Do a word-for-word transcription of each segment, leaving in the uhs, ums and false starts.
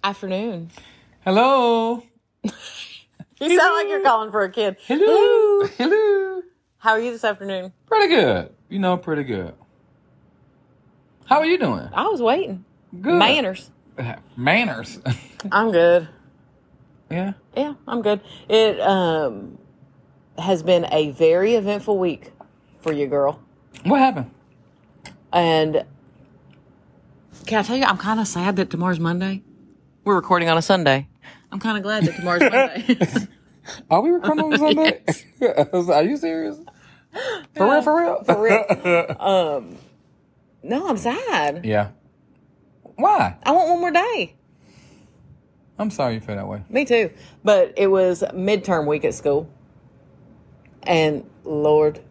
afternoon. Hello. You Hello. Sound like you're calling for a kid. Hello. Hello. How are you this afternoon? Pretty good. You know, pretty good. How are you doing? I was waiting. Good. Manners. Manners. I'm good. Yeah? Yeah, I'm good. It um has been a very eventful week for you, girl. What happened? And can I tell you, I'm kind of sad that tomorrow's Monday. We're recording on a Sunday. I'm kind of glad that tomorrow's Monday. Are we recording on a Sunday? Yes. Are you serious? For yeah, real, for real? For real. um, no, I'm sad. Yeah. Why? I want one more day. I'm sorry you feel that way. Me too. But it was midterm week at school. And Lord.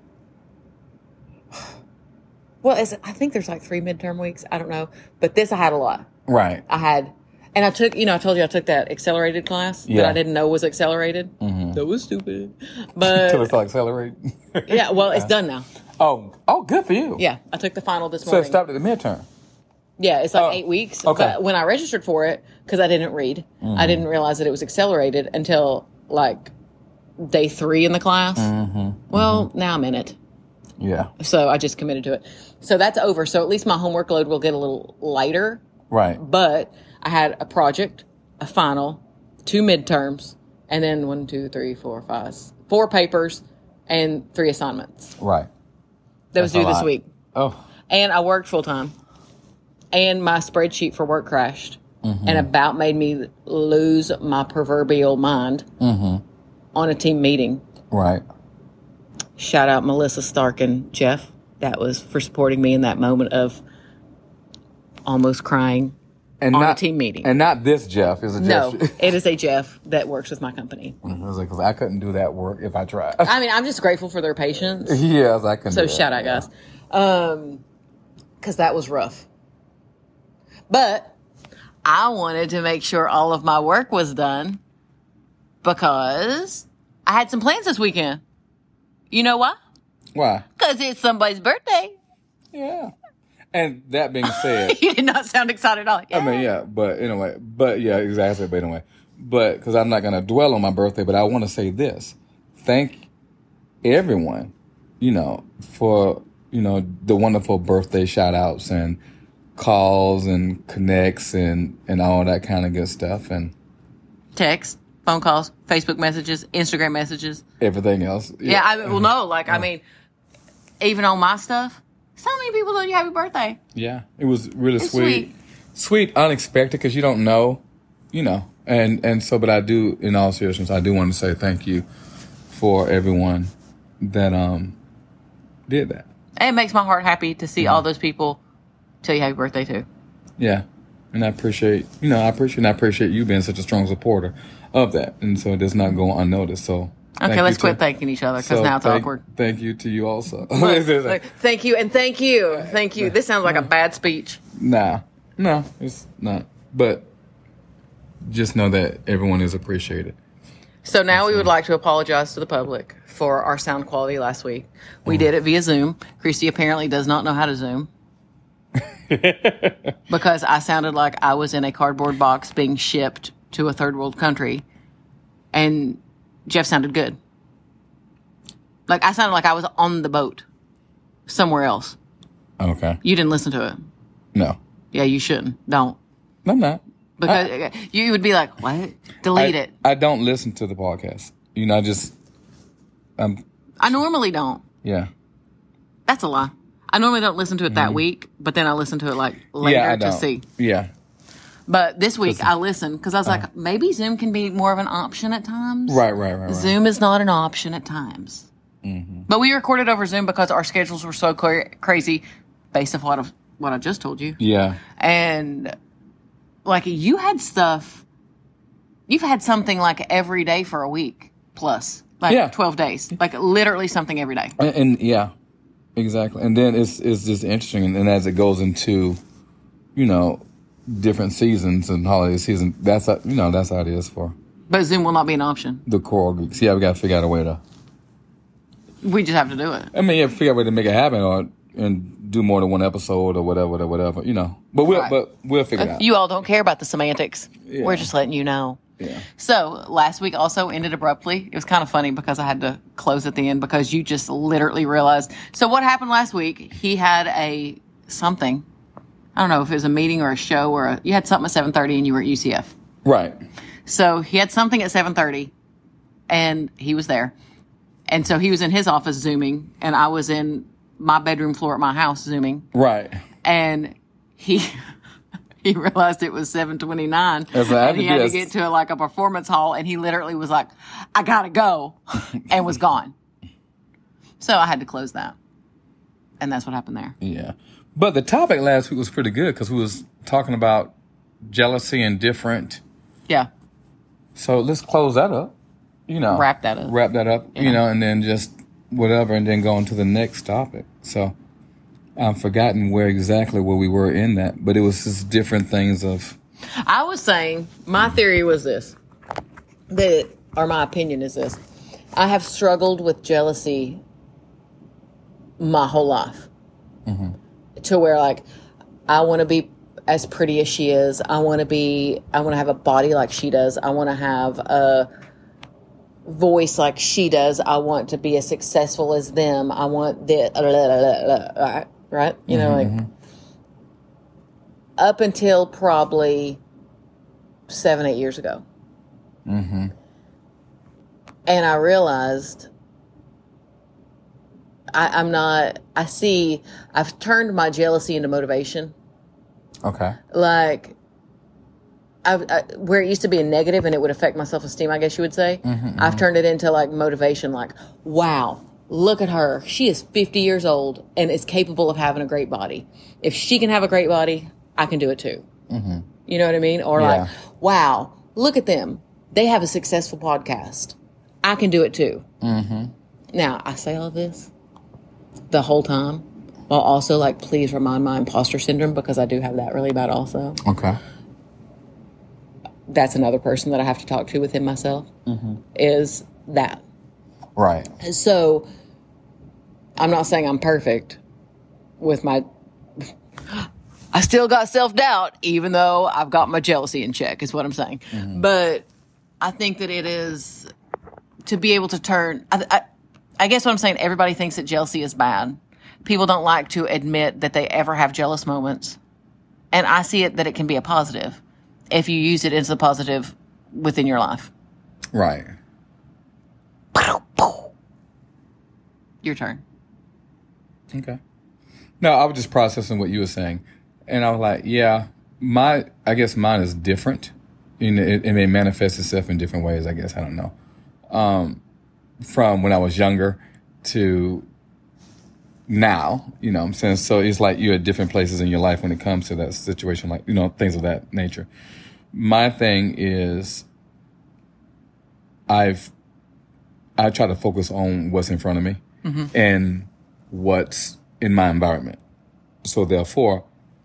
Well, it's, I think there's like three midterm weeks. I don't know. But this I had a lot. Right. I had, and I took, you know, I told you I took that accelerated class yeah. that I didn't know was accelerated. Mm-hmm. That was stupid. But Until it's all accelerated. Yeah, well, it's done now. Oh, oh, good for you. Yeah, I took the final this so morning. So it stopped at the midterm. Yeah, it's like oh, eight weeks. Okay. But when I registered for it, because I didn't read, mm-hmm. I didn't realize that it was accelerated until like day three in the class. Mm-hmm. Well, mm-hmm. now I'm in it. Yeah. So I just committed to it. So that's over. So at least my homework load will get a little lighter. Right. But I had a project, a final, two midterms, and then one, two, three, four, five, four papers, and three assignments. Right. That was due this week. Oh. And I worked full time. And my spreadsheet for work crashed. Mm-hmm. And about made me lose my proverbial mind mm-hmm. on a team meeting. Right. Shout out Melissa Stark and Jeff. That was for supporting me in that moment of almost crying and on not, a team meeting. And not this Jeff. Is a Jeff. No, it is a Jeff that works with my company. I was like, 'cause I couldn't do that work if I tried. I mean, I'm just grateful for their patience. Yes, I couldn't So do that. shout out, yeah. guys. Um, 'cause that was rough. But I wanted to make sure all of my work was done because I had some plans this weekend. You know why? Why? Because it's somebody's birthday. Yeah. And that being said, you did not sound excited at all. Yeah. I mean, yeah, but anyway, but yeah, exactly. But anyway, but because I'm not going to dwell on my birthday, but I want to say this: thank everyone, you know, for you know the wonderful birthday shout outs and calls and connects and and all that kind of good stuff and text, phone calls, Facebook messages, Instagram messages, everything else. Yeah, yeah I mean, well, no, like yeah. I mean, even on my stuff. So many people told you happy birthday. Yeah, it was really it's sweet. sweet. Sweet, unexpected, because you don't know, you know. And and so, but I do, in all seriousness, I do want to say thank you for everyone that um did that. And it makes my heart happy to see mm-hmm. all those people tell you happy birthday, too. Yeah, and I appreciate, you know, I appreciate, and I appreciate you being such a strong supporter of that. And so it does not go unnoticed, so... Okay, let's quit to, thanking each other because so now it's thank, awkward. Thank you to you also. Look, look, thank you and thank you. Thank you. This sounds like a bad speech. Nah. No, it's not. But just know that everyone is appreciated. So now we would like to apologize to the public for our sound quality last week. We mm. did it via Zoom. Christy apparently does not know how to Zoom. Because I sounded like I was in a cardboard box being shipped to a third world country. And... Jeff sounded good. Like, I sounded like I was on the boat somewhere else. Okay. You didn't listen to it. No. Yeah, you shouldn't. Don't. No, I'm not. Because I, you would be like, what? Delete I, it. I don't listen to the podcast. You know, I just... I'm, I normally don't. Yeah. That's a lie. I normally don't listen to it that mm. week, but then I listen to it, like, later yeah, I to don't. see. Yeah. But this week I listened because I was like, uh, maybe Zoom can be more of an option at times. Right, right, right. right. Zoom is not an option at times. Mm-hmm. But we recorded over Zoom because our schedules were so cra- crazy based off what, what I just told you. Yeah. And like you had stuff, you've had something like every day for a week plus, like yeah. twelve days, like literally something every day. And, and yeah, exactly. And then it's, it's just interesting. And, and as it goes into, you know, different seasons and holiday season. That's how, you know, that's how it is for. But Zoom will not be an option. The Coral Geeks. Yeah, we got to figure out a way to. We just have to do it. I mean, you have to figure out a way to make it happen, or and do more than one episode or whatever, or whatever, you know. But we'll, Right. but we'll figure it out. You all don't care about the semantics. Yeah. We're just letting you know. Yeah. So last week also ended abruptly. It was kind of funny because I had to close at the end because you just literally realized. So what happened last week? He had a something. I don't know if it was a meeting or a show or a, you had something at seven thirty and you were at U C F. Right. So he had something at seven thirty and he was there. And so he was in his office Zooming and I was in my bedroom floor at my house Zooming. Right. And he he realized it was seven twenty-nine That's right. and he had to Yes. get to like a performance hall and he literally was like, I gotta go, and was gone. So I had to close that. And that's what happened there. Yeah. But the topic last week was pretty good because we was talking about jealousy and different. Yeah. So let's close that up. You know. Wrap that up. Wrap that up, Yeah. you know, and then just whatever, and then go on to the next topic. So I've forgotten where exactly where we were in that, but it was just different things of. I was saying, my theory was this, that, or my opinion is this. I have struggled with jealousy my whole life. Mm-hmm. To where, like, I want to be as pretty as she is. I want to be, I want to have a body like she does. I want to have a voice like she does. I want to be as successful as them. I want the, right? Right? You know, like, up until probably seven, eight years ago. Mm-hmm. And I realized I, I'm not, I see, I've turned my jealousy into motivation. Okay. Like, I, I, where it used to be a negative and it would affect my self-esteem, I guess you would say, Mm-hmm, I've turned it into like motivation, like, wow, look at her. She is fifty years old and is capable of having a great body. If she can have a great body, I can do it too. Mm-hmm. You know what I mean? Or Yeah. like, wow, look at them. They have a successful podcast. I can do it too. Mm-hmm. Now, I say all this the whole time while also like, please remind my imposter syndrome because I do have that really bad also. Okay. That's another person that I have to talk to within myself is that. Right. So I'm not saying I'm perfect with my, I still got self-doubt even though I've got my jealousy in check is what I'm saying. But I think that it is to be able to turn, I, I, I guess what I'm saying, everybody thinks that jealousy is bad. People don't like to admit that they ever have jealous moments. And I see it that it can be a positive if you use it as a positive within your life. Right. Your turn. Okay. No, I was just processing what you were saying. And I was like, yeah, my, I guess mine is different. You know, it, it may manifest itself in different ways, I guess. I don't know. Um, from when I was younger to now, you know what I'm saying? So it's like you're at different places in your life when it comes to that situation, like, you know, things of that nature. My thing is I've, I try to focus on what's in front of me mm-hmm. and what's in my environment. So therefore,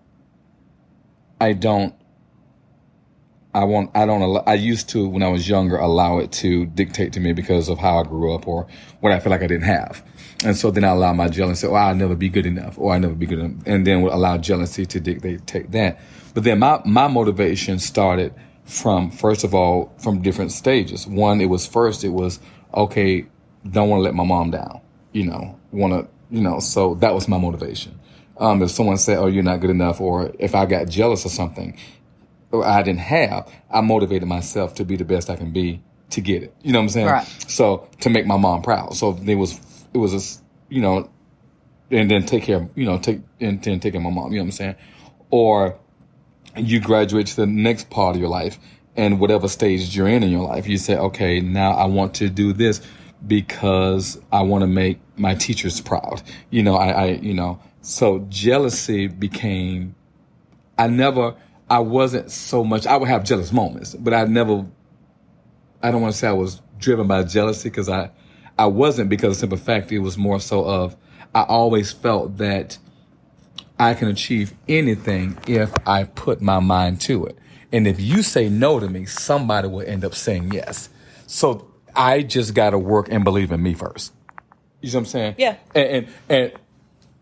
I don't, I want, I don't, allow, I used to, when I was younger, allow it to dictate to me because of how I grew up or what I feel like I didn't have. And so then I allow my jealousy, oh, I'll never be good enough, or I'll never be good enough. And then would allow jealousy to dictate that. But then my, my motivation started from, first of all, from different stages. One, it was first, it was, okay, don't want to let my mom down, you know, want to, you know, so that was my motivation. Um, if someone said, oh, you're not good enough, or if I got jealous of something or I didn't have, I motivated myself to be the best I can be to get it. You know what I'm saying? Right. So to make my mom proud. So it was, it was a, you know, and then take care of, you know, take, and then take care of my mom, you know what I'm saying? Or you graduate to the next part of your life and whatever stage you're in in your life, you say, okay, now I want to do this because I want to make my teachers proud. You know, I, I, you know, so jealousy became, I never, I wasn't so much, I would have jealous moments, but I never, I don't want to say I was driven by jealousy because I, I wasn't, because of the simple fact it was more so of, I always felt that I can achieve anything if I put my mind to it. And if you say no to me, somebody will end up saying yes. So I just got to work and believe in me first. You know what I'm saying? Yeah. And, and, and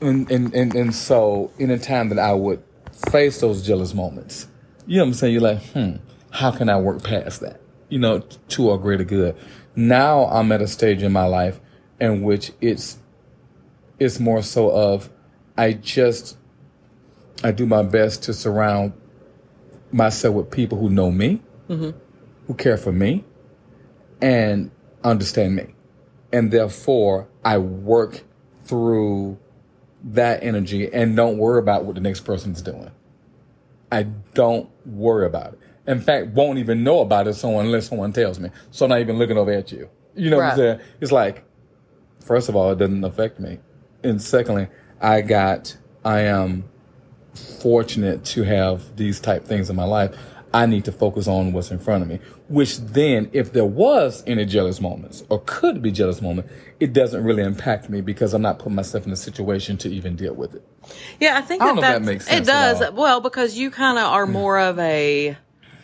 and, and, and, and so in a time that I would face those jealous moments, you know what I'm saying? You're like, hmm, how can I work past that? You know, to a greater good. Now I'm at a stage in my life in which it's, it's more so of, I just, I do my best to surround myself with people who know me, mm-hmm. who care for me, and understand me. And therefore, I work through that energy and don't worry about what the next person's doing. I don't worry about it. In fact, won't even know about it someone unless someone tells me. So I'm not even looking over at you. You know right. what I'm saying? It's like, first of all, it doesn't affect me. And secondly, I got, I am fortunate to have these type things in my life. I need to focus on what's in front of me, which then if there was any jealous moments or could be jealous moments, it doesn't really impact me because I'm not putting myself in a situation to even deal with it. Yeah, I think I don't that, know if that makes sense. It does. Well, because you kind of are more of a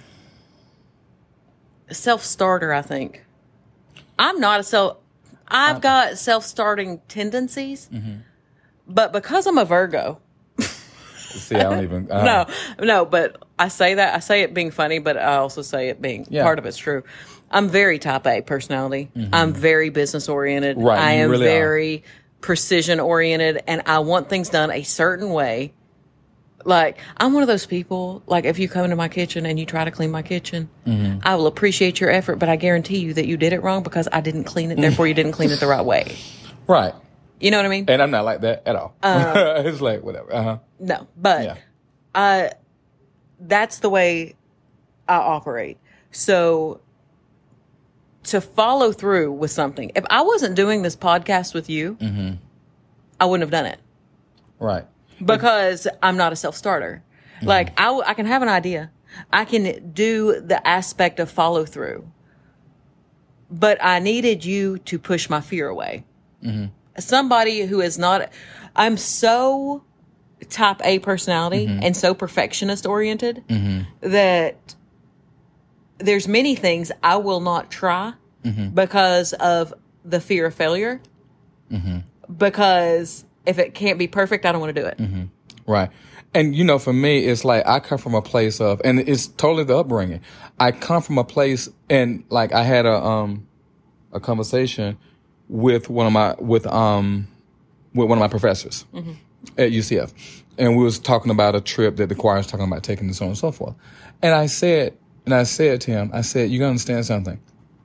self-starter, I think. I'm not a self, I've got self-starting tendencies, mm-hmm. but because I'm a Virgo. See, I don't even. Uh, no, no, but I say that, I say it being funny, but I also say it being, yeah. part of it's true. I'm very type A personality. Mm-hmm. I'm very business oriented. Right, I am really very precision oriented, and I want things done a certain way. Like, I'm one of those people, like, if you come into my kitchen and you try to clean my kitchen, mm-hmm. I will appreciate your effort, but I guarantee you that you did it wrong because I didn't clean it, therefore you didn't clean it the right way. Right. You know what I mean? And I'm not like that at all. Um, it's like, whatever. Uh-huh. No, but yeah. uh, that's the way I operate. So to follow through with something, if I wasn't doing this podcast with you, mm-hmm. I wouldn't have done it. Right. Because if, I'm not a self-starter. Mm-hmm. Like, I, I can have an idea. I can do the aspect of follow through. But I needed you to push my fear away. Mm-hmm. Somebody who is not, I'm so type A personality mm-hmm. and so perfectionist oriented mm-hmm. that there's many things I will not try mm-hmm. because of the fear of failure. Mm-hmm. Because if it can't be perfect, I don't want to do it. Mm-hmm. Right. And, you know, for me, it's like I come from a place of, and it's totally the upbringing. I come from a place, and like I had a um a conversation with one of my with um with one of my professors mm-hmm. at U C F, and we was talking about a trip that the choir was talking about taking, and so on and so forth. And I said, and I said to him, I said, you gotta understand something.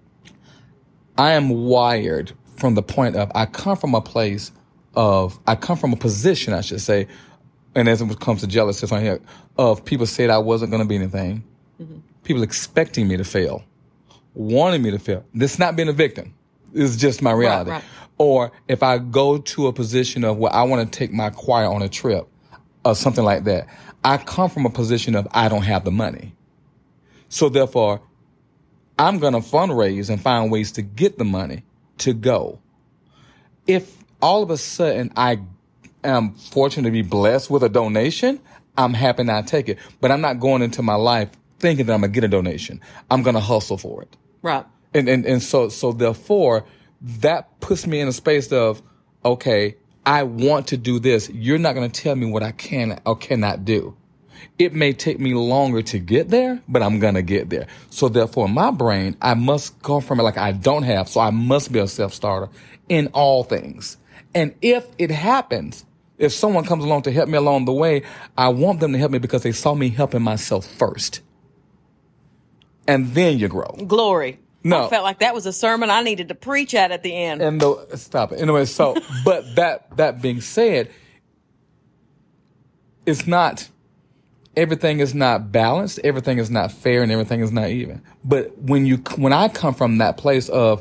I am wired from the point of I come from a place of I come from a position, I should say, and as it comes to jealousy on here, of people said I wasn't going to be anything, mm-hmm. people expecting me to fail, wanting me to fail. This not being a victim. It's just my reality. Right, right. Or if I go to a position of where I want to take my choir on a trip or something like that, I come from a position of I don't have the money. So therefore, I'm going to fundraise and find ways to get the money to go. If all of a sudden I am fortunate to be blessed with a donation, I'm happy not to take it. But I'm not going into my life thinking that I'm going to get a donation. I'm going to hustle for it. Right. And, and, and so, so therefore, that puts me in a space of, okay, I want to do this. You're not going to tell me what I can or cannot do. It may take me longer to get there, but I'm going to get there. So therefore, in my brain, I must go from it like I don't have. So I must be a self-starter in all things. And if it happens, if someone comes along to help me along the way, I want them to help me because they saw me helping myself first. And then you grow. Glory. No. I felt like that was a sermon I needed to preach at at the end. And the, stop it. Anyway, so, but that, that being said, it's not, everything is not balanced, everything is not fair, and everything is not even. But when you, when I come from that place of,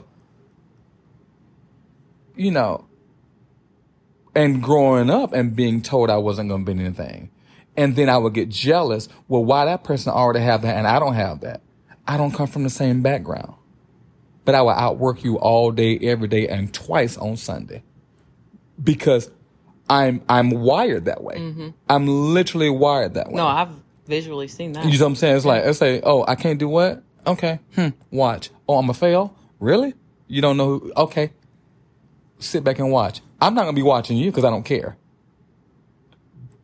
you know, and growing up and being told I wasn't going to be anything, and then I would get jealous, well, why that person already have that and I don't have that? I don't come from the same background. But I will outwork you all day, every day, and twice on Sunday. Because I'm I'm wired that way. Mm-hmm. I'm literally wired that way. No, I've visually seen that. You know what I'm saying? It's like, I say, oh, I can't do what? Okay. Hmm. Watch. Oh, I'm going to fail? Really? You don't know who? Okay. Sit back and watch. I'm not going to be watching you because I don't care.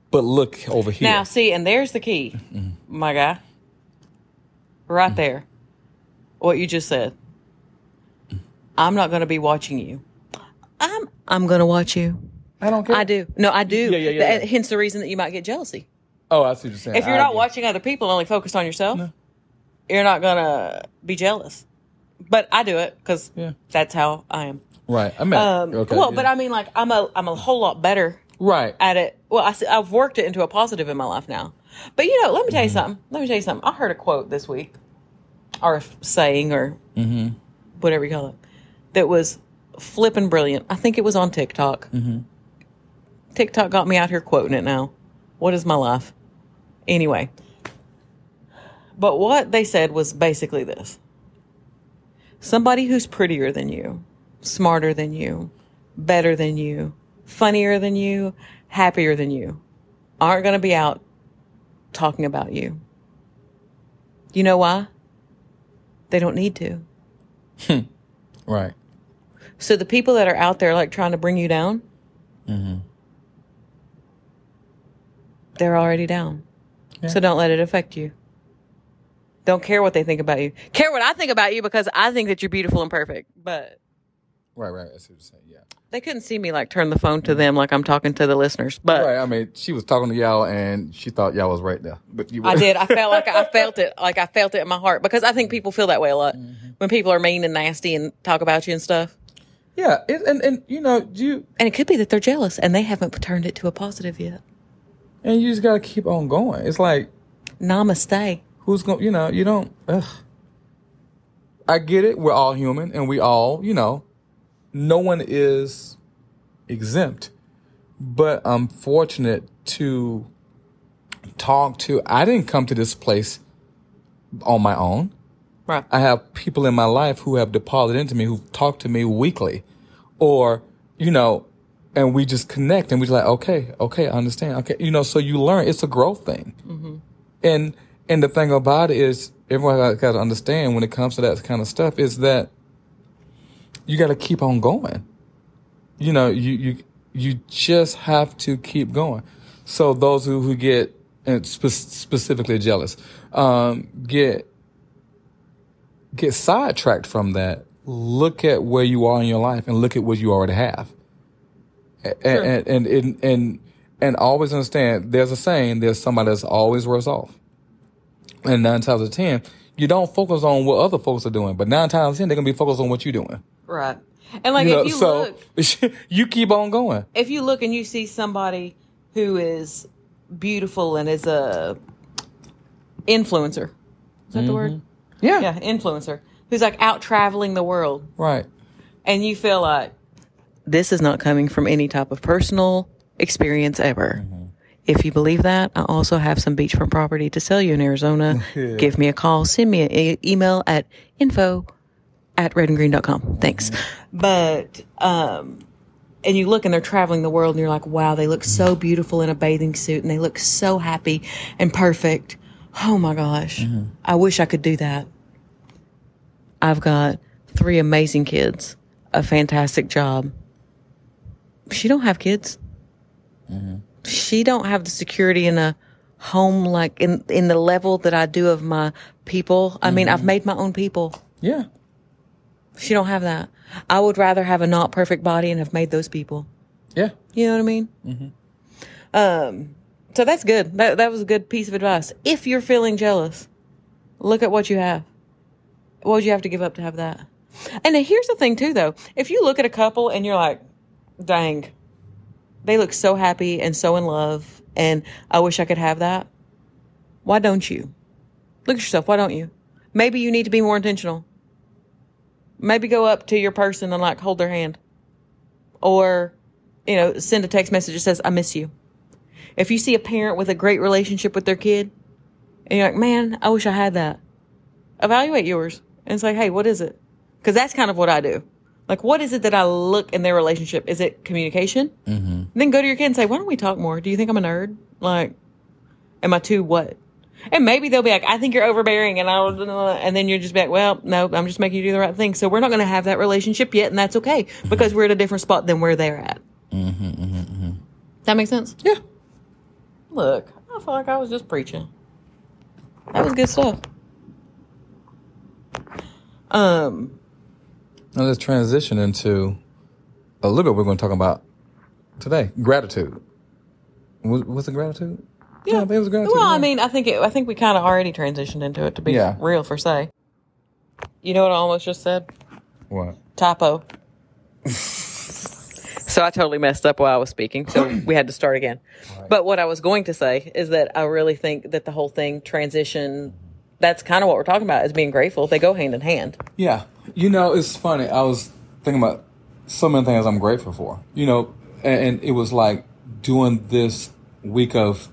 But look over here. Now, see, and there's the key, mm-hmm. my guy. Right mm-hmm. there. What you just said. I'm not going to be watching you. I'm I'm going to watch you. I don't care. I do. No, I do. Yeah, yeah, yeah, the, yeah. Hence the reason that you might get jealousy. Oh, I see what you're saying. If you're I not agree. watching other people, only focused on yourself, no. you're not going to be jealous. But I do it because yeah. that's how I am. Right. I mean, um, okay. Well, yeah. but I mean, like, I'm a I'm a whole lot better right. at it. Well, I, I've worked it into a positive in my life now. But, you know, let me tell you mm-hmm. something. Let me tell you something. I heard a quote this week, or a saying, or mm-hmm. whatever you call it, that was flipping brilliant. I think it was on TikTok. Mm-hmm. TikTok got me out here quoting it now. What is my life? Anyway. But what they said was basically this. Somebody who's prettier than you, smarter than you, better than you, funnier than you, happier than you, aren't going to be out talking about you. You know why? They don't need to. Right. So the people that are out there like trying to bring you down, mm-hmm. they're already down. Yeah. So don't let it affect you. Don't care what they think about you. Care what I think about you because I think that you're beautiful and perfect. But right, right. That's what you're saying. Yeah. They couldn't see me like turn the phone to them like I'm talking to the listeners. But right. I mean, she was talking to y'all and she thought y'all was right there. But you were. I did. I felt like I felt it. Like I felt it in my heart because I think people feel that way a lot mm-hmm. when people are mean and nasty and talk about you and stuff. Yeah, it, and and you know you and it could be that they're jealous and they haven't turned it to a positive yet. And you just gotta keep on going. It's like namaste. Who's going? You know, you don't. Ugh. I get it. We're all human, and we all, you know, no one is exempt. But I'm fortunate to talk to. I didn't come to this place on my own. Right. I have people in my life who have deposited into me, who talk to me weekly, or you know, and we just connect, and we're like, okay, okay, I understand. Okay, you know, so you learn. It's a growth thing, mm-hmm. and. And the thing about it is, everyone got to understand when it comes to that kind of stuff is that you got to keep on going. You know, you you you just have to keep going. So those who, who get, and spe- specifically jealous, um, get get sidetracked from that. Look at where you are in your life and look at what you already have. And, sure. and, and, and, and, and always understand, there's a saying, there's somebody that's always worse off. And nine times out of ten, you don't focus on what other folks are doing, but nine times out of ten, they're gonna be focused on what you're doing. Right. And like you if know, you so look, you keep on going. If you look and you see somebody who is beautiful and is a influencer, is that mm-hmm. the word? Yeah. Yeah, influencer who's like out traveling the world, right? And you feel like this is not coming from any type of personal experience ever. Mm-hmm. If you believe that, I also have some beachfront property to sell you in Arizona. Yeah. Give me a call. Send me an e- email at info at red and green dot com. Thanks. Mm-hmm. But, um, and you look and they're traveling the world and you're like, wow, they look so beautiful in a bathing suit and they look so happy and perfect. Oh my gosh. Mm-hmm. I wish I could do that. I've got three amazing kids, a fantastic job. She don't have kids. Mm-hmm. She don't have the security in a home like in in the level that I do of my people. I mm-hmm. mean, I've made my own people. Yeah. She don't have that. I would rather have a not perfect body and have made those people. Yeah. You know what I mean? Mm-hmm. Um. So that's good. That that was a good piece of advice. If you're feeling jealous, look at what you have. What would you have to give up to have that? And then here's the thing too, though. If you look at a couple and you're like, dang, they look so happy and so in love, and I wish I could have that. Why don't you? Look at yourself. Why don't you? Maybe you need to be more intentional. Maybe go up to your person and like hold their hand. Or, you know, send a text message that says, I miss you. If you see a parent with a great relationship with their kid, and you're like, man, I wish I had that. Evaluate yours. And it's like, hey, what is it? Because that's kind of what I do. Like, what is it that I look in their relationship? Is it communication? Mm-hmm. Then go to your kid and say, why don't we talk more? Do you think I'm a nerd? Like, am I too what? And maybe they'll be like, I think you're overbearing. And I, and then you're just be like, well, no, I'm just making you do the right thing. So we're not going to have that relationship yet. And that's okay because mm-hmm. we're at a different spot than where they're at. Mm-hmm, mm-hmm, mm-hmm. That makes sense? Yeah. Look, I feel like I was just preaching. That was good stuff. Um, Now let's transition into a little bit we're going to talk about today. Gratitude. Was, was it gratitude? yeah, yeah, it was gratitude. Well, yeah. I mean, I think it, I think we kind of already transitioned into it, to be Yeah. real for say. You know what I almost just said? What? Typo. So I totally messed up while I was speaking, so we had to start again. Right. But what I was going to say is that I really think that the whole thing transition, that's kind of what we're talking about, is being grateful. They go hand in hand. Yeah. You know, it's funny. I was thinking about so many things I'm grateful for. You know, and, and it was like doing this week of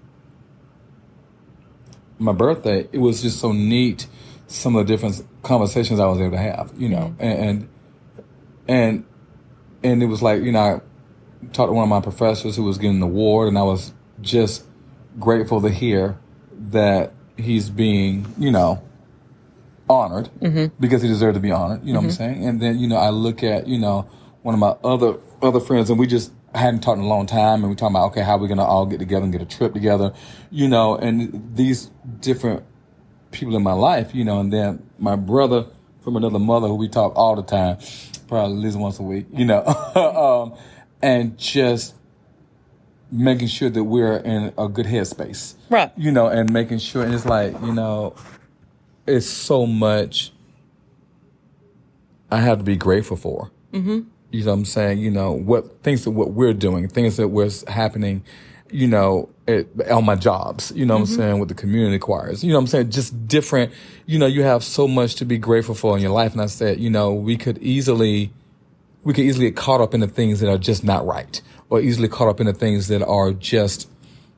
my birthday, it was just so neat, some of the different conversations I was able to have, you know, mm-hmm. and, and, and it was like, you know, I talked to one of my professors who was getting an award, and I was just grateful to hear that he's being, you know, honored mm-hmm. because he deserved to be honored, you know mm-hmm. what I'm saying? And then, you know, I look at, you know, one of my other, other friends, and we just hadn't talked in a long time, and we talking about, okay, how we're going to all get together and get a trip together, you know, and these different people in my life, you know, and then my brother from another mother who we talk all the time, probably at least once a week, you know, um, and just making sure that we're in a good headspace. Right. You know, and making sure, and it's like, you know, it's so much I have to be grateful for. Mm-hmm. You know what I'm saying? You know, what things that what we're doing, things that was happening, you know, at, on my jobs, you know what mm-hmm. I'm saying, with the community choirs. You know what I'm saying? Just different, you know, you have so much to be grateful for in your life. And I said, you know, we could easily, we could easily get caught up in the things that are just not right, or easily caught up in the things that are just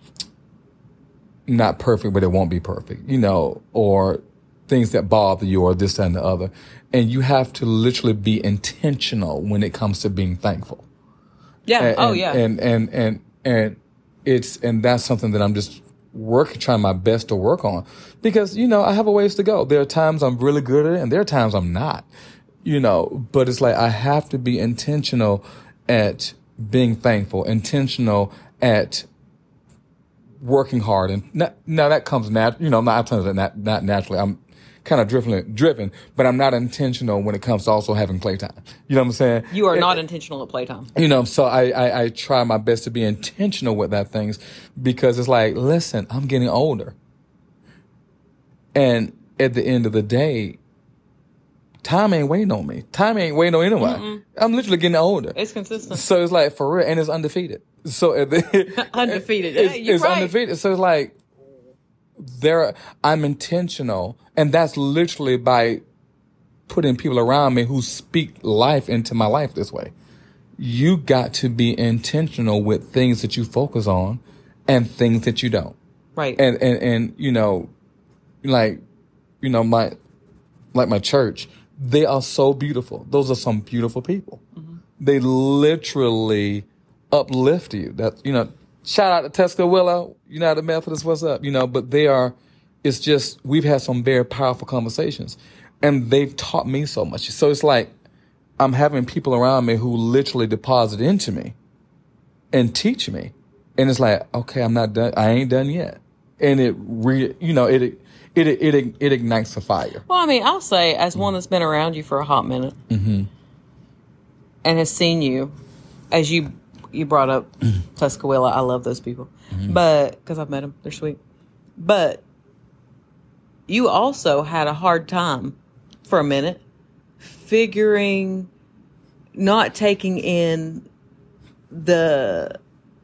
not perfect, but it won't be perfect, you know, or things that bother you, or this, that, and the other. And you have to literally be intentional when it comes to being thankful. Yeah. And, oh, and, yeah. And, and, and, and it's, and that's something that I'm just working, trying my best to work on, because, you know, I have a ways to go. There are times I'm really good at it, and there are times I'm not, you know, but it's like, I have to be intentional at being thankful, intentional at working hard. And not, now that comes nat, you know, not, not, not naturally. I'm kind of driven, driven, but I'm not intentional when it comes to also having playtime. You know what I'm saying? You are it, not intentional at playtime. You know, so I, I, I try my best to be intentional with that things, because it's like, listen, I'm getting older. And at the end of the day, time ain't waiting on me. Time ain't waiting on anyone. Mm-mm. I'm literally getting older. It's consistent. So it's like, for real, and it's undefeated. So at the, undefeated. It's, yeah, you're it's right. undefeated. So it's like, there, I'm intentional, and that's literally by putting people around me who speak life into my life this way. You got to be intentional with things that you focus on and things that you don't. Right. And, and, and, you know, like, you know, my, like my church, they are so beautiful. Those are some beautiful people. Mm-hmm. They literally uplift you. That, you know, shout out to Tuscaloosa, United Methodist, what's up? You know, but they are, it's just, we've had some very powerful conversations, and they've taught me so much. So it's like, I'm having people around me who literally deposit into me and teach me. And it's like, okay, I'm not done. I ain't done yet. And it re, you know, it, it, it, it, it ignites the fire. Well, I mean, I'll say, as one that's been around you for a hot minute mm-hmm. and has seen you, as you, you brought up Tuscaloosa. I love those people, mm-hmm. but because I've met them, they're sweet. But you also had a hard time for a minute figuring, not taking in the,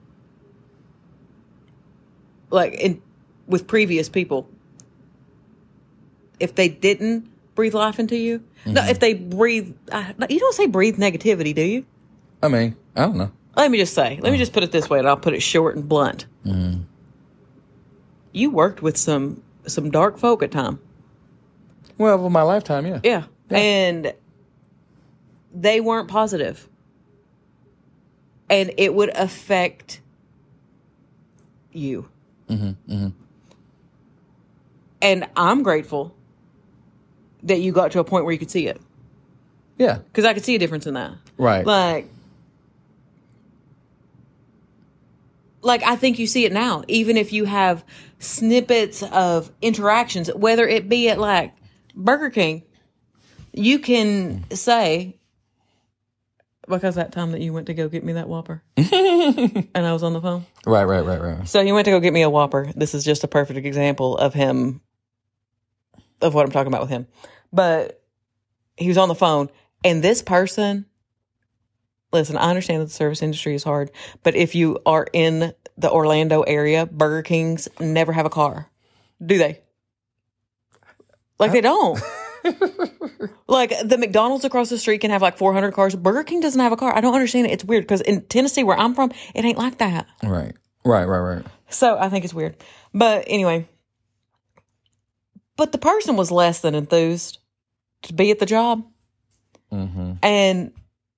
like in with previous people, if they didn't breathe life into you. Mm-hmm. No, if they breathe, uh, you don't say breathe negativity, do you? I mean, I don't know. Let me just say, let me just put it this way, and I'll put it short and blunt. Mm-hmm. You worked with some some dark folk at time. Well, for my lifetime, yeah. Yeah. yeah. And they weren't positive. And it would affect you. Mm-hmm, mm-hmm. And I'm grateful that you got to a point where you could see it. Yeah. Because I could see a difference in that. Right. Like, like, I think you see it now, even if you have snippets of interactions, whether it be at like Burger King, you can say, because that time that you went to go get me that Whopper and I was on the phone. Right, right, right, right. So he went to go get me a Whopper. This is just a perfect example of him, of what I'm talking about with him. But he was on the phone, and this person, listen, I understand that the service industry is hard, but if you are in the Orlando area, Burger Kings never have a car. Do they? Like, they don't. Like, the McDonald's across the street can have like four hundred cars. Burger King doesn't have a car. I don't understand it. It's weird because in Tennessee, where I'm from, it ain't like that. Right. Right, right, right. So I think it's weird. But anyway, but the person was less than enthused to be at the job. Mm-hmm. And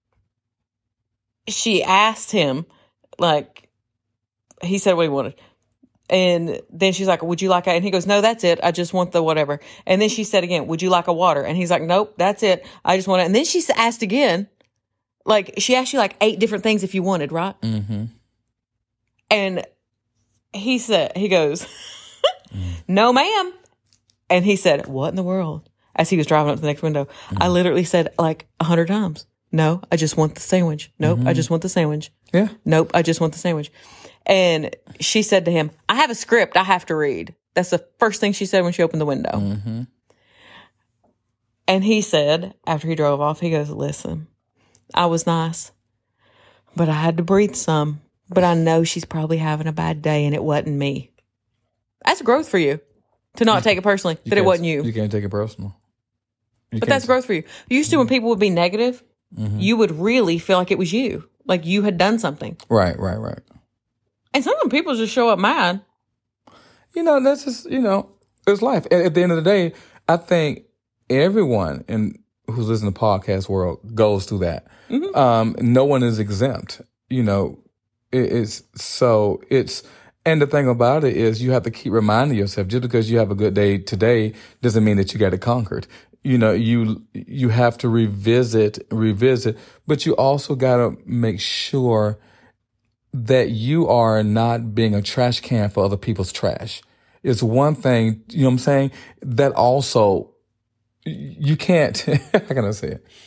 she asked him, like, he said what he wanted. And then she's like, would you like a, and he goes, no, that's it. I just want the whatever. And then she said again, would you like a water? And he's like, nope, that's it. I just want it. And then she asked again, like, she asked you like eight different things if you wanted, right? Mm-hmm. And he said, he goes, no, ma'am. And he said, what in the world? As he was driving up to the next window, mm-hmm. I literally said like a hundred times, no, I just want the sandwich. Nope, mm-hmm. I just want the sandwich. Yeah. Nope, I just want the sandwich. And she said to him, I have a script I have to read. That's the first thing she said when she opened the window. Mm-hmm. And he said, after he drove off, he goes, listen, I was nice, but I had to breathe some. But I know she's probably having a bad day and it wasn't me. That's growth for you, to not take it personally, You that it can't- wasn't you. You can't take it personal. You But can't- that's growth for you. Used to when people would be negative, Mm-hmm. you would really feel like it was you. Like you had done something. Right, right, right. And some people just show up mad. You know, that's just, you know, it's life. At, at the end of the day, I think everyone in who's listening to the podcast world goes through that. Mm-hmm. Um, no one is exempt. You know, it, it's so it's, and the thing about it is you have to keep reminding yourself, just because you have a good day today doesn't mean that you got it conquered. You know, you, you have to revisit, revisit, but you also got to make sure that you are not being a trash can for other people's trash. It's one thing, you know what I'm saying? That also, you can't, how can I say it?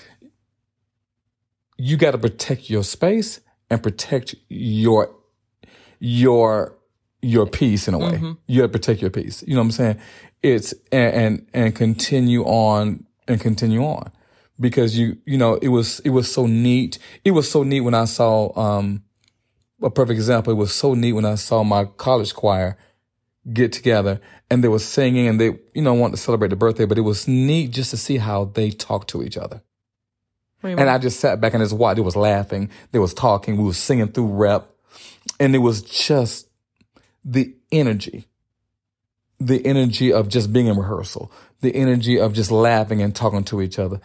You got to protect your space and protect your, your, your peace in a way. Mm-hmm. You got to protect your peace. You know what I'm saying? It's, and, and, and continue on and continue on because you, you know, it was, it was so neat. It was so neat when I saw, um, a perfect example. It was so neat when I saw my college choir get together and they were singing and they, you know, wanted to celebrate the birthday, but it was neat just to see how they talked to each other. And I just sat back and just watched. They was laughing. They was talking. We was singing through rep. And it was just the energy, the energy of just being in rehearsal, the energy of just laughing and talking to each other.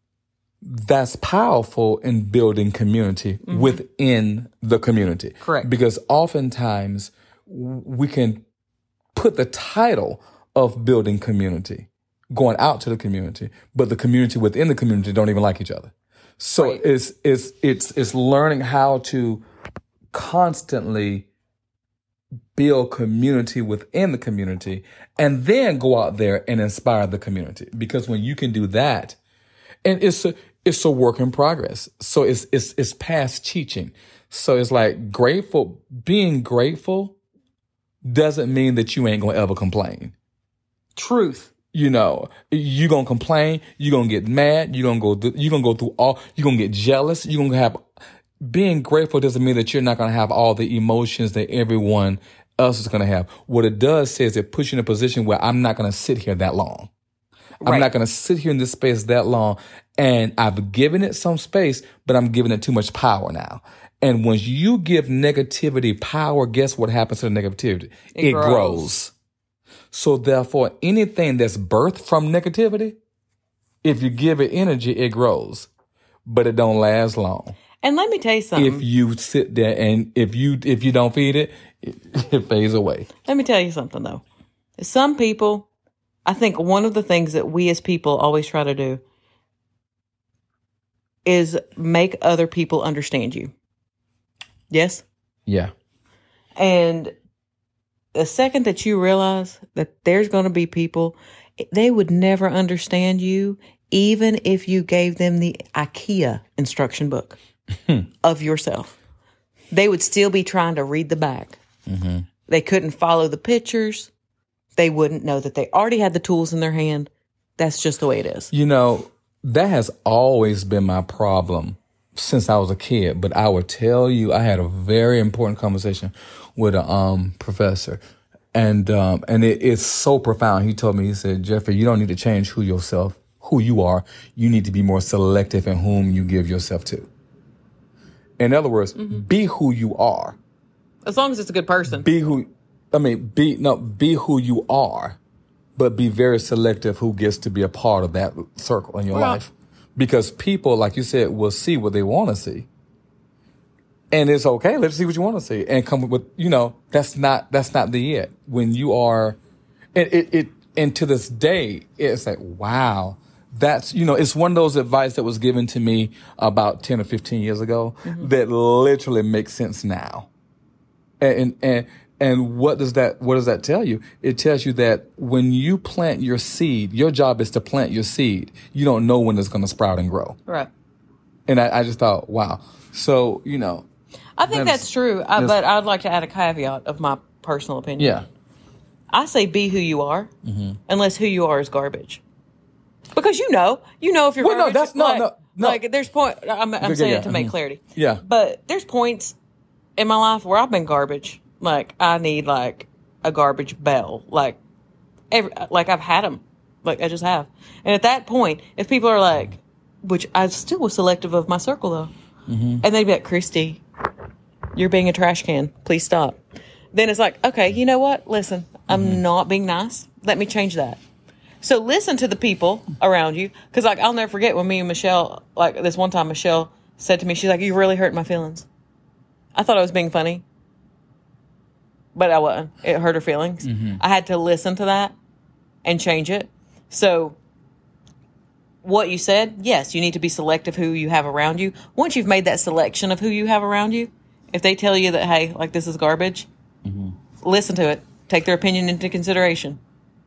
That's powerful in building community mm-hmm. within the community. Correct. Because oftentimes we can put the title of building community, going out to the community, but the community within the community don't even like each other. So right. it's, it's, it's, it's learning how to constantly build community within the community and then go out there and inspire the community. Because when you can do that, and it's a, it's a work in progress. So it's, it's, it's past teaching. So it's like grateful, being grateful doesn't mean that you ain't going to ever complain. Truth. You know, you going to complain, you going to get mad, you going to go, th- you going to go through all, you going to get jealous, you going to have, being grateful doesn't mean that you're not going to have all the emotions that everyone else is going to have. What it does say is it puts you in a position where I'm not going to sit here that long. Right. I'm not going to sit here in this space that long. And I've given it some space, but I'm giving it too much power now. And once you give negativity power, guess what happens to the negativity? It, it grows. grows. So therefore, anything that's birthed from negativity, if you give it energy, it grows, but it don't last long. And let me tell you something. If you sit there and if you, if you don't feed it, it, it fades away. Let me tell you something though. Some people, I think one of the things that we as people always try to do is make other people understand you. Yes? Yeah. And the second that you realize that there's going to be people, they would never understand you, even if you gave them the IKEA instruction book of yourself. They would still be trying to read the back. Mm-hmm. They couldn't follow the pictures. They wouldn't know that they already had the tools in their hand. That's just the way it is. You know, that has always been my problem since I was a kid. But I would tell you, I had a very important conversation with a um, professor. And um, and it, it's so profound. He told me, he said, Jeffrey, you don't need to change who yourself, who you are. You need to be more selective in whom you give yourself to. In other words, mm-hmm. be who you are. As long as it's a good person. Be who, I mean, be, no, be who you are, but be very selective who gets to be a part of that circle in your well, life. Because people, like you said, will see what they want to see. And it's okay. Let's see what you want to see and come with, you know, that's not, that's not the it. When you are, it, it, it and to this day, it's like, wow. That's, you know, it's one of those advice that was given to me about ten or fifteen years ago mm-hmm. that literally makes sense now. And, and, and what does that, what does that tell you? It tells you that when you plant your seed, your job is to plant your seed. You don't know when it's going to sprout and grow. Right. And I, I just thought, wow. So, you know. I think that's, that's true. I, but I'd like to add a caveat of my personal opinion. Yeah. I say be who you are, mm-hmm. unless who you are is garbage. Because you know, you know if you're well, garbage. no, that's no, like, no, no. Like there's point. I'm, I'm yeah, saying yeah, it to make mm-hmm. clarity. Yeah. But there's points in my life where I've been garbage. Like I need like a garbage bell. Like every, like I've had them. Like I just have. And at that point, if people are like, which I still was selective of my circle though, mm-hmm. and they'd be like, Christy, you're being a trash can. Please stop. Then it's like, okay, you know what? Listen, I'm mm-hmm. not being nice. Let me change that. So listen to the people around you. Because, like, I'll never forget when me and Michelle, like, this one time Michelle said to me, she's like, you really hurt my feelings. I thought I was being funny. But I wasn't. It hurt her feelings. Mm-hmm. I had to listen to that and change it. So what you said, yes, you need to be selective who you have around you. Once you've made that selection of who you have around you, if they tell you that, hey, like, this is garbage, mm-hmm. listen to it. Take their opinion into consideration.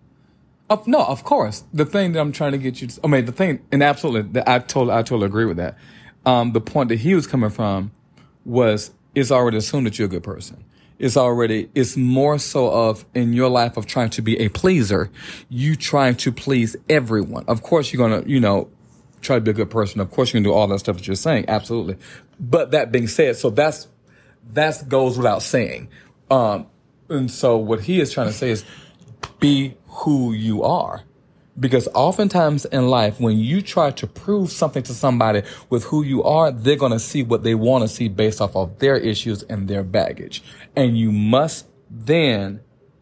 Of, no, of course. The thing that I'm trying to get you to, I mean, the thing, and absolutely, I totally, I totally agree with that. Um, the point that he was coming from was, it's already assumed that you're a good person. It's already, it's more so of, in your life of trying to be a pleaser, you trying to please everyone. Of course, you're going to, you know, try to be a good person. Of course, you can do all that stuff that you're saying. Absolutely. But that being said, so that's, that goes without saying. Um, and so what he is trying to say is, be who you are. Because oftentimes in life, when you try to prove something to somebody with who you are, they're going to see what they want to see based off of their issues and their baggage. And you must then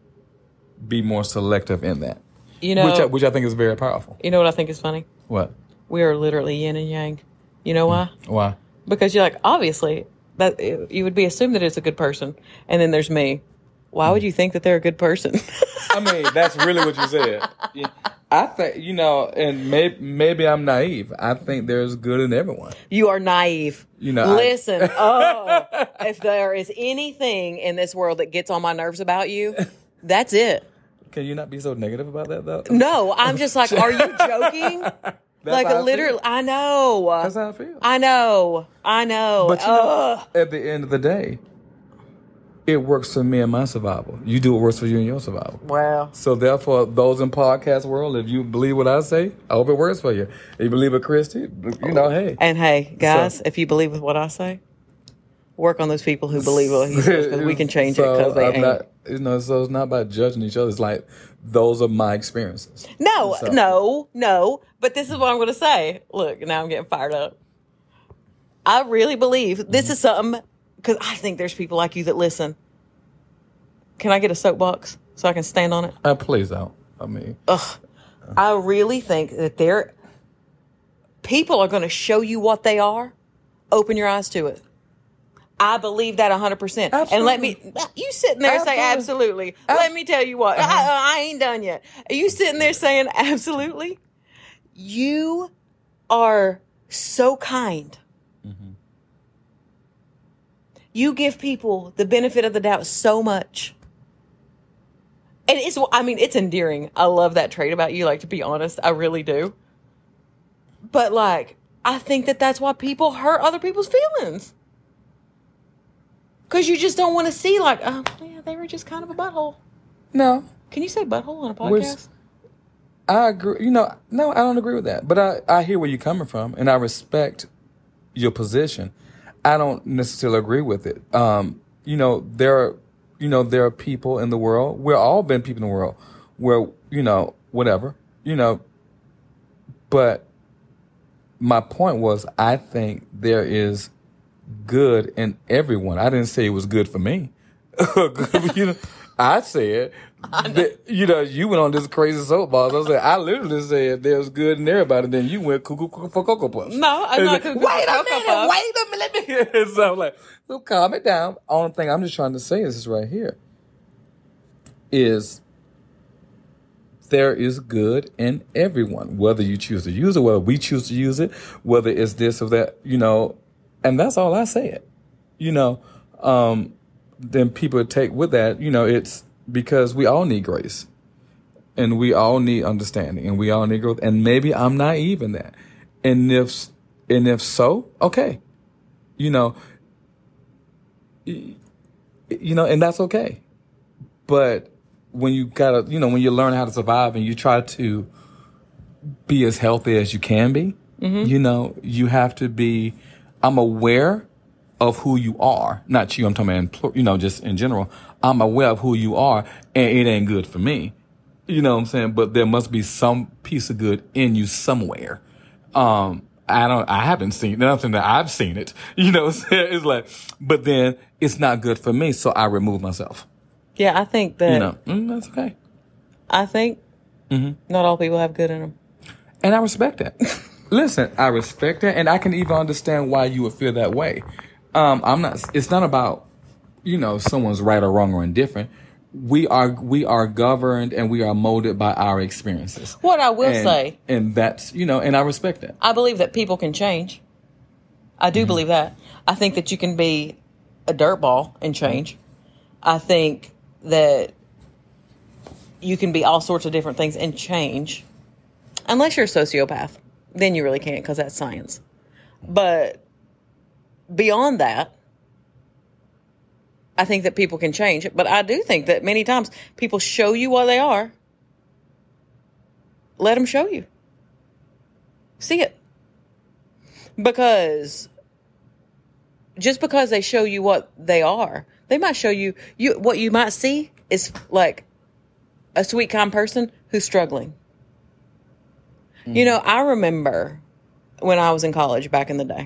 be more selective in that. You know, which I, which I think is very powerful. You know what I think is funny? What? We are literally yin and yang. You know why? Why? Because you're like, obviously, that you would be assumed that it's a good person. And then there's me. Why would you think that they're a good person? I mean, that's really what you said. Yeah. I think, you know, and maybe, maybe I'm naive. I think there's good in everyone. You are naive. You know, listen, I, oh, if there is anything in this world that gets on my nerves about you, that's it. Can you not be so negative about that, though? No, I'm just like, are you joking? Like, I literally, feel. I know. That's how I feel. I know. I know. But you know, at the end of the day, it works for me and my survival. You do what works for you and your survival. Wow. So therefore, those in podcast world, if you believe what I say, I hope it works for you. If you believe it, Christy, you know, hey. And hey, guys, so, if you believe with what I say, work on those people who believe what he says, because we can change so it because they I'm ain't. Not, you know, so it's not about judging each other. It's like, those are my experiences. No, so. no, no. But this is what I'm going to say. Look, now I'm getting fired up. I really believe this mm-hmm. is something, because I think there's people like you that listen. Can I get a soapbox so I can stand on it? Uh, please don't. I mean, Ugh. I really think that there, people are going to show you what they are. Open your eyes to it. I believe that one hundred percent. Absolutely. And let me, you sitting there absolutely. saying absolutely. Ab- let me tell you what, uh-huh. I, I ain't done yet. Are you sitting there saying absolutely? You are so kind. Mm-hmm. You give people the benefit of the doubt so much. And it's, I mean, it's endearing. I love that trait about you, like, to be honest. I really do. But, like, I think that that's why people hurt other people's feelings. Because you just don't want to see, like, oh, yeah, they were just kind of a butthole. No. Can you say butthole on a podcast? Which, I agree. You know, no, I don't agree with that. But I, I hear where you're coming from, and I respect your position. I don't necessarily agree with it. Um, you know, there are, you know, there are people in the world. We're all been people in the world where, you know, whatever, you know. But my point was, I think there is good in everyone. I didn't say it was good for me. You know, I said that, you know, you went on this crazy soapbox. I said, I literally said there's good in everybody. Then you went cuckoo for Cocoa Puffs. No, I'm not cuckoo for Wait a Cocoa minute, Puffs. wait a minute. So I'm like, so calm it down. Only thing I'm just trying to say is this right here is there is good in everyone, whether you choose to use it, whether we choose to use it, whether it's this or that, you know, and that's all I say it, you know, um, then people take with that, you know, it's because we all need grace and we all need understanding and we all need growth. And maybe I'm naive in that. And if, and if so, okay, you know, you know, and that's okay. But when you gotta, you know, when you learn how to survive and you try to be as healthy as you can be, mm-hmm. you know, you have to be, I'm aware of who you are, not you, I'm talking about, you know, just in general. I'm aware of who you are and it ain't good for me. You know what I'm saying? But there must be some piece of good in you somewhere. Um, I don't, I haven't seen nothing that I've seen it, you know, it's like, but then it's not good for me. So I remove myself. Yeah, I think that. You know, mm, that's okay. I think mm-hmm. not all people have good in them. And I respect that. Listen, I respect that. And I can even understand why you would feel that way. Um, I'm not, it's not about, you know, someone's right or wrong or indifferent. We are, we are governed and we are molded by our experiences. What I will and, say. And that's, you know, and I respect that. I believe that people can change. I do mm-hmm. believe that. I think that you can be a dirtball and change. I think that you can be all sorts of different things and change. Unless you're a sociopath. Then you really can't because that's science. But beyond that, I think that people can change. But I do think that many times people show you what they are. Let them show you. See it. Because just because they show you what they are, they might show you, you what you might see is like a sweet, kind person who's struggling. Mm. You know, I remember when I was in college back in the day.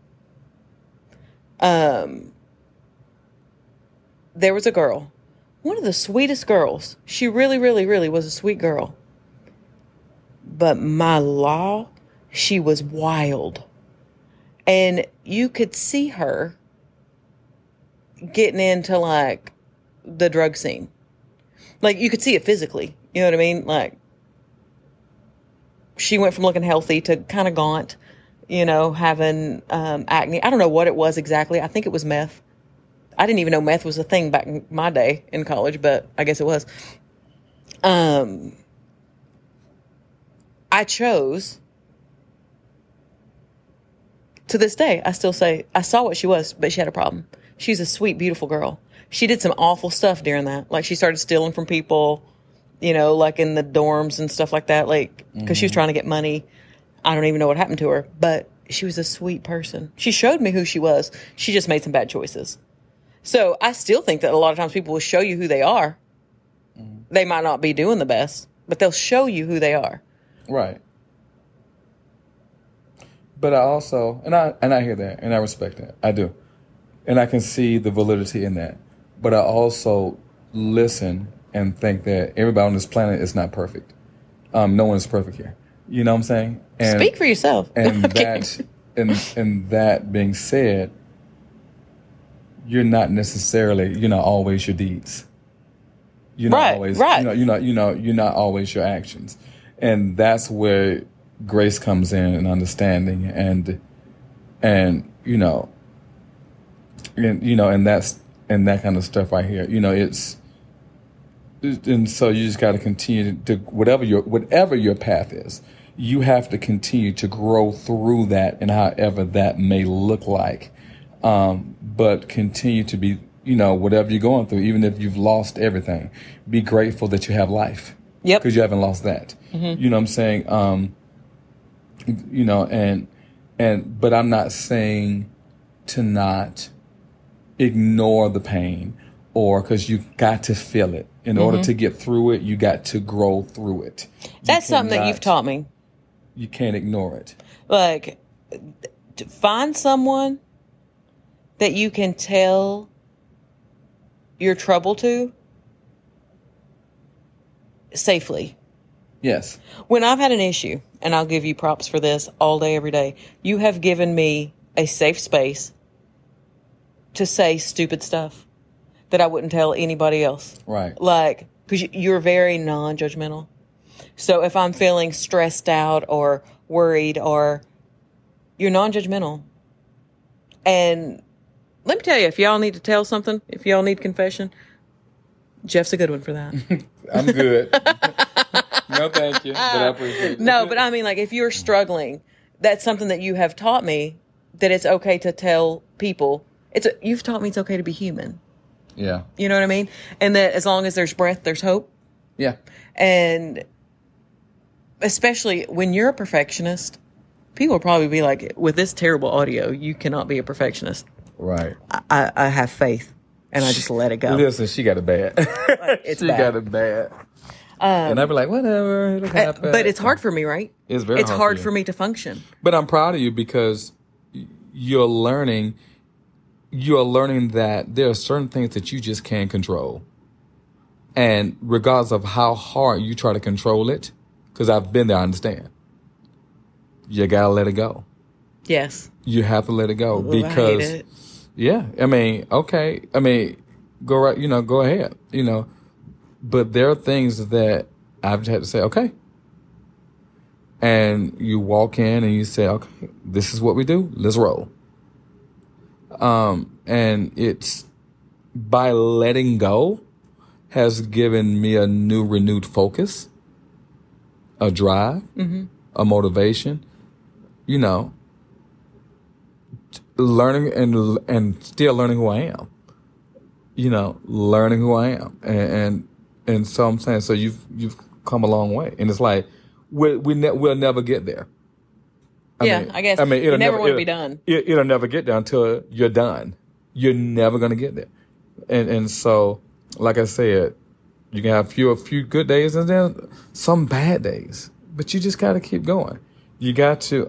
Um, there was a girl, one of the sweetest girls. She really, really, really was a sweet girl. But my law, she was wild. And you could see her getting into like the drug scene. Like you could see it physically. You know what I mean? Like she went from looking healthy to kind of gaunt, you know, having um, acne. I don't know what it was exactly. I think it was meth. I didn't even know meth was a thing back in my day in college, but I guess it was. Um, I chose, to this day, I still say, I saw what she was, but she had a problem. She's a sweet, beautiful girl. She did some awful stuff during that. Like she started stealing from people, you know, like in the dorms and stuff like that, like, because mm-hmm. she was trying to get money. I don't even know what happened to her, but she was a sweet person. She showed me who she was. She just made some bad choices. So I still think that a lot of times people will show you who they are. Mm-hmm. They might not be doing the best, but they'll show you who they are. Right. But I also, and I and I hear that, and I respect that. I do. And I can see the validity in that. But I also listen and think that everybody on this planet is not perfect. Um, no one is perfect here. You know what I'm saying? And, Speak for yourself. And that, and, and that being said, you're not necessarily, you know, always your deeds. You're not right, always, right. you know, you're not, you know, you're not always your actions. And that's where grace comes in and understanding and, and, you know, and you know, and that's and that kind of stuff right here. You know, it's and so you just got to continue to whatever your whatever your path is. You have to continue to grow through that, and however that may look like. Um, but continue to be, you know, whatever you're going through, even if you've lost everything, be grateful that you have life. Yep. Because you haven't lost that. Mm-hmm. You know what I'm saying? Um, you know, and and but I'm not saying to not ignore the pain, or because you got to feel it. In mm-hmm. order to get through it, you got to grow through it. You That's cannot, something that you've taught me. You can't ignore it. Like, to find someone that you can tell your trouble to safely. Yes. When I've had an issue, and I'll give you props for this all day, every day, you have given me a safe space to say stupid stuff that I wouldn't tell anybody else. Right. Like, because you're very non-judgmental. So if I'm feeling stressed out or worried, or you're non-judgmental. And let me tell you, if y'all need to tell something, if y'all need confession, Jeff's a good one for that. I'm good. No, thank you. But I appreciate it. No, but I mean, like, if you're struggling, that's something that you have taught me, that it's okay to tell people. It's a, you've taught me it's okay to be human. Yeah. You know what I mean? And that as long as there's breath, there's hope. Yeah. And especially when you're a perfectionist, people will probably be like, with this terrible audio, you cannot be a perfectionist. Right. I, I have faith, and I just let it go. Listen, she got it bad. It's she bad. got it bad. Um, and I'd be like, whatever, it'll happen. But it's hard for me, right? It's very it's hard, hard for, for me to function. But I'm proud of you, because you're learning, you're learning that there are certain things that you just can't control. And regardless of how hard you try to control it, because I've been there, I understand. You gotta let it go. Yes. You have to let it go. Ooh, because, I hate it. Yeah, I mean, okay. I mean, go right, you know, go ahead, you know. But there are things that I've had to say, okay. And you walk in and you say, okay, this is what we do. Let's roll. Um, and it's by letting go has given me a new renewed focus, a drive, mm-hmm. a motivation, you know, learning and and still learning who I am, you know, learning who I am. And, and, and so I'm saying, so you've, you've come a long way. And it's like, we, we ne- we'll never get there. I yeah, mean, I guess I mean, it'll you never, never want to it'll, be done. It, it'll never get there until you're done. You're never going to get there. And, and so, like I said, you can have a few, a few good days and then some bad days, but you just got to keep going. You got to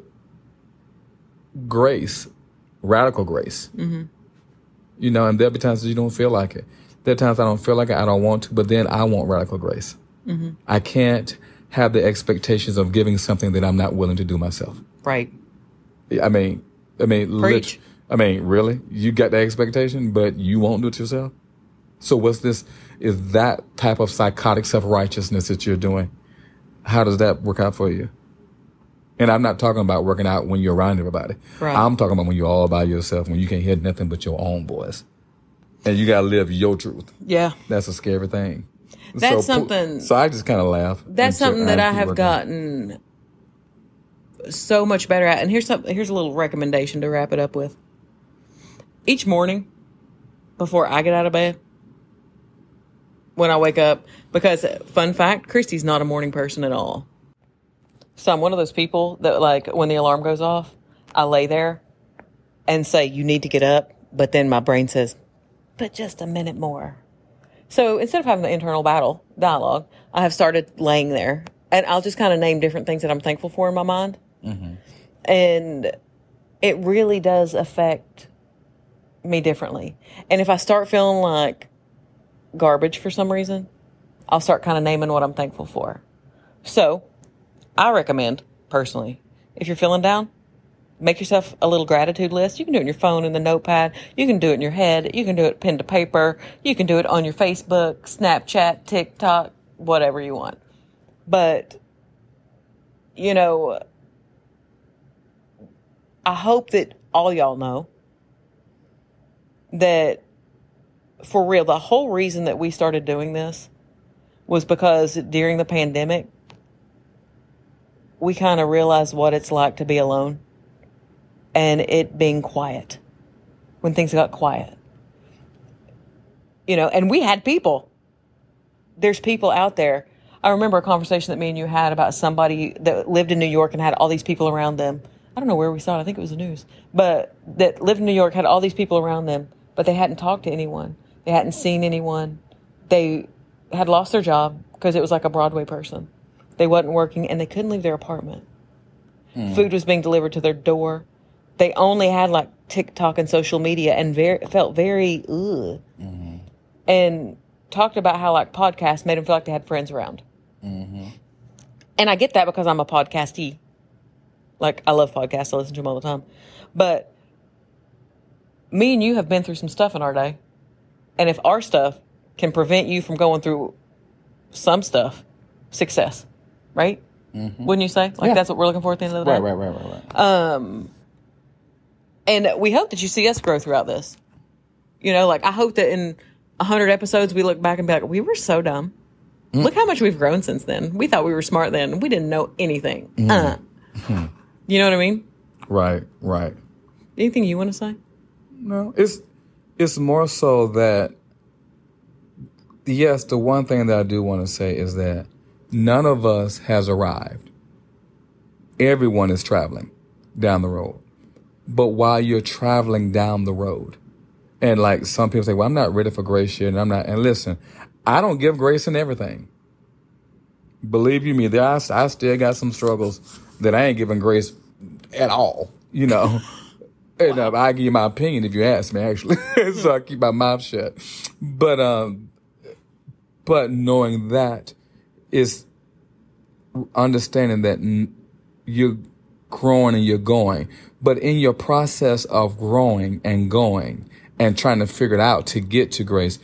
grace, radical grace, mm-hmm. you know, and there'll be times that you don't feel like it. There are times I don't feel like it, I don't want to, but then I want radical grace. Mm-hmm. I can't have the expectations of giving something that I'm not willing to do myself. Right. I mean, I mean, Preach. lit- I mean, really? You got the expectation, but you won't do it yourself? So what's this? Is that type of psychotic self-righteousness that you're doing? How does that work out for you? And I'm not talking about working out when you're around everybody. Right. I'm talking about when you're all by yourself, when you can't hear nothing but your own voice. And you got to live your truth. Yeah. That's a scary thing. That's so, something. So I just kind of laugh. That's something that I have gotten so much better at. And here's something, here's a little recommendation to wrap it up with. Each morning, before I get out of bed, when I wake up, because fun fact, Christy's not a morning person at all. So I'm one of those people that, like, when the alarm goes off, I lay there and say, you need to get up. But then my brain says, but just a minute more. So instead of having the internal battle dialogue, I have started laying there, and I'll just kind of name different things that I'm thankful for in my mind. Mm-hmm. And it really does affect me differently. And if I start feeling like garbage for some reason, I'll start kind of naming what I'm thankful for. So I recommend, personally, if you're feeling down, make yourself a little gratitude list. You can do it on your phone in the notepad. You can do it in your head. You can do it pen to paper. You can do it on your Facebook, Snapchat, TikTok, whatever you want. But, you know, I hope that all y'all know that for real, the whole reason that we started doing this was because during the pandemic, we kind of realized what it's like to be alone and it being quiet when things got quiet. You know, and we had people. There's people out there. I remember a conversation that me and you had about somebody that lived in New York and had all these people around them. I don't know where we saw it. I think it was the news. But that lived in New York, had all these people around them, but they hadn't talked to anyone. They hadn't seen anyone. They had lost their job because it was like a Broadway person. They wasn't working and they couldn't leave their apartment. Mm. Food was being delivered to their door. They only had like TikTok and social media and very felt very ugh. Mm-hmm. And talked about how like podcasts made them feel like they had friends around. Mm-hmm. And I get that because I'm a podcastee. Like, I love podcasts. I listen to them all the time. But me and you have been through some stuff in our day. And if our stuff can prevent you from going through some stuff, success, right? Mm-hmm. Wouldn't you say? Like, yeah. That's what we're looking for at the end of the day? Right, right, right, right, right. Um, and we hope that you see us grow throughout this. You know, like, I hope that in a hundred episodes, we look back and be like, we were so dumb. Mm. Look how much we've grown since then. We thought we were smart then. We didn't know anything. Mm. Uh. Mm. You know what I mean? Right, right. Anything you want to say? No, it's it's more so that, yes, the one thing that I do want to say is that none of us has arrived. Everyone is traveling down the road. But while you're traveling down the road, and like some people say, well, I'm not ready for grace yet, and I'm not, and listen, I don't give grace in everything. Believe you me, there I, I still got some struggles that I ain't giving grace at all, you know. And wow. uh, I give you my opinion if you ask me, actually. So I keep my mouth shut. But um, but knowing that is understanding that n- you're growing and you're going. But in your process of growing and going and trying to figure it out to get to grace,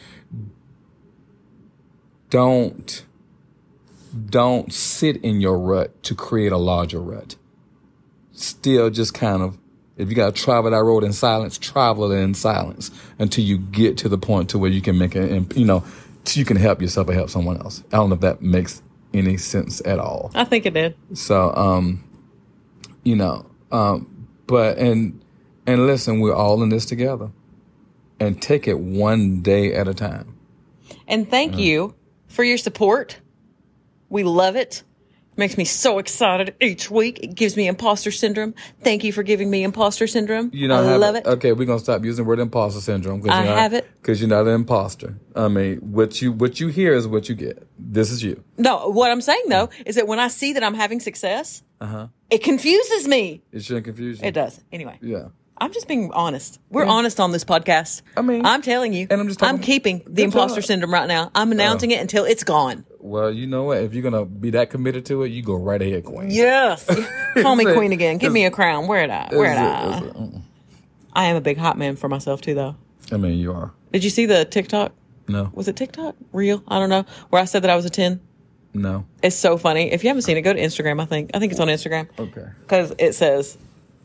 don't don't sit in your rut to create a larger rut. Still just kind of, if you got to travel that road in silence, travel it in silence until you get to the point to where you can make it, you know, you can help yourself or help someone else. I don't know if that makes any sense at all. I think it did. So, um, you know, um, but, and, and listen, we're all in this together and take it one day at a time. And thank mm. you for your support. We love it. It makes me so excited each week. It gives me imposter syndrome. Thank you for giving me imposter syndrome. You don't I have love it. it. Okay, we're gonna stop using the word imposter syndrome. I you're have not, it because you're not an imposter. I mean, what you what you hear is what you get. This is you. No, what I'm saying though is that when I see that I'm having success, uh-huh. it confuses me. It shouldn't confuse you. It does. Anyway. Yeah. I'm just being honest. We're yeah. honest on this podcast. I mean, I'm telling you. And I'm just talking, I'm keeping the imposter job. syndrome right now. I'm announcing uh, it until it's gone. Well, you know what? If you're going to be that committed to it, you go right ahead, queen. Yes. Call me queen again. Give me a crown. Wear it out. Wear it out. I am a big hot man for myself too, though. I mean, you are. Did you see the TikTok? No. Was it TikTok? Real? I don't know. Where I said that I was a ten? No. It's so funny. If you haven't seen it, go to Instagram, I think. I think it's on Instagram. Okay. Because it says...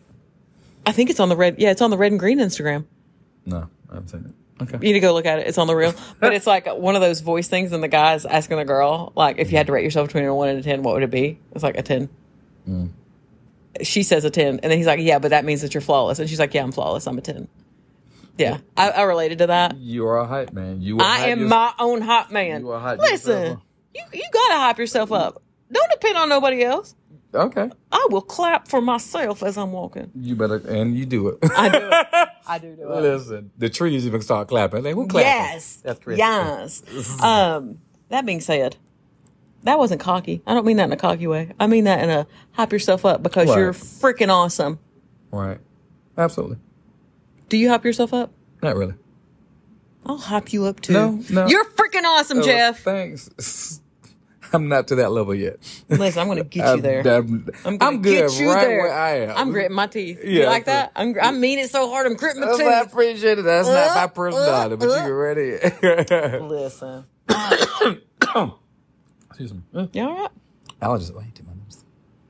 I think it's on the red. Yeah, it's on the red and green Instagram. No, I haven't seen it. Okay. You need to go look at it. It's on the reel. But it's like one of those voice things, and the guy's asking the girl, like, if you had to rate yourself between a one and a ten, what would it be? It's like a ten. Mm. She says a ten. And then he's like, yeah, but that means that you're flawless. And she's like, yeah, I'm flawless. I'm a ten. Yeah. I, I related to that. You are a hype man. You are I am your, my own hype man. You are hype Listen, you, you got to hype yourself up. Don't depend on nobody else. Okay. I will clap for myself as I'm walking. You better, and you do it. I do it. I do do it. Listen, the trees even start clapping. Like, who clapping? Yes. That's crazy. Yes. um, that being said, that wasn't cocky. I don't mean that in a cocky way. I mean that in a hype yourself up because right. you're freaking awesome. Right. Absolutely. Do you hype yourself up? Not really. I'll hype you up too. No, no. You're freaking awesome, oh, Jeff. Thanks. I'm not to that level yet. Listen, I'm going to get you there. I'm, I'm, I'm, I'm good get you right there. Where I am. I'm gritting my teeth. Yeah, you like that? I'm, I mean it so hard, I'm gritting my teeth. I appreciate it. That's uh, not my personality, uh, but uh, you ready? Listen. Excuse me. You all right? Allergies. Wait, my nose.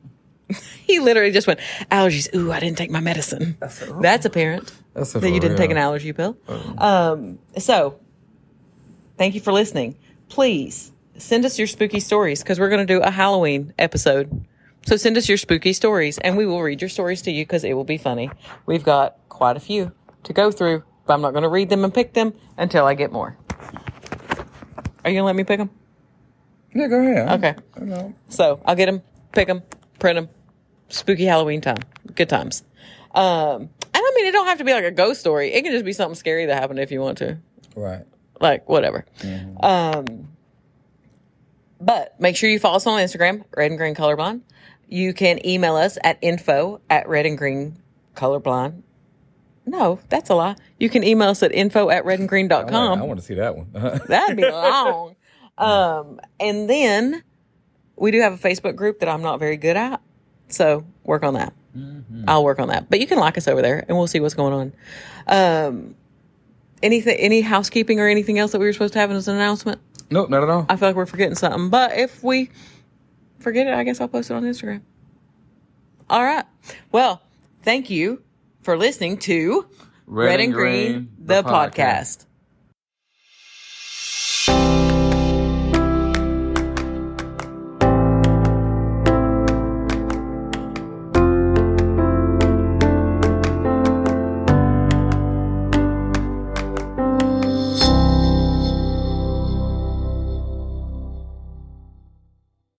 He literally just went, allergies. Ooh, I didn't take my medicine. That's, oh. That's apparent That's that you didn't take an allergy pill. Oh. Um, so, thank you for listening. Please send us your spooky stories because we're going to do a Halloween episode. So send us your spooky stories and we will read your stories to you because it will be funny. We've got quite a few to go through, but I'm not going to read them and pick them until I get more. Are you going to let me pick them? Yeah, go ahead. Okay. I know. So I'll get them, pick them, print them. Spooky Halloween time. Good times. Um, and I mean, it don't have to be like a ghost story. It can just be something scary that happened if you want to. Right. Like, whatever. Mm-hmm. Um, but make sure you follow us on Instagram, Red and Green Colorblind. You can email us at info at red and green colorblind. No, that's a lie. You can email us at info at red and green dot com. I, I want to see that one. That'd be long. Um, and then we do have a Facebook group that I'm not very good at. So work on that. Mm-hmm. I'll work on that. But you can like us over there and we'll see what's going on. Um, anything, any housekeeping or anything else that we were supposed to have as an announcement? Nope, not at all. I feel like we're forgetting something. But if we forget it, I guess I'll post it on Instagram. All right. Well, thank you for listening to Red, Red and Green, Green, the, the podcast. podcast.